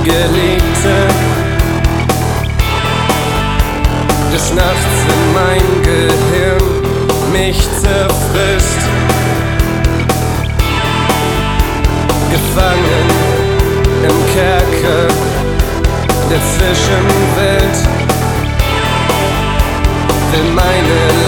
Geliebte, des Nachts in mein Gehirn mich zerfrisst. Gefangen im Kerker der Zwischenwelt will meine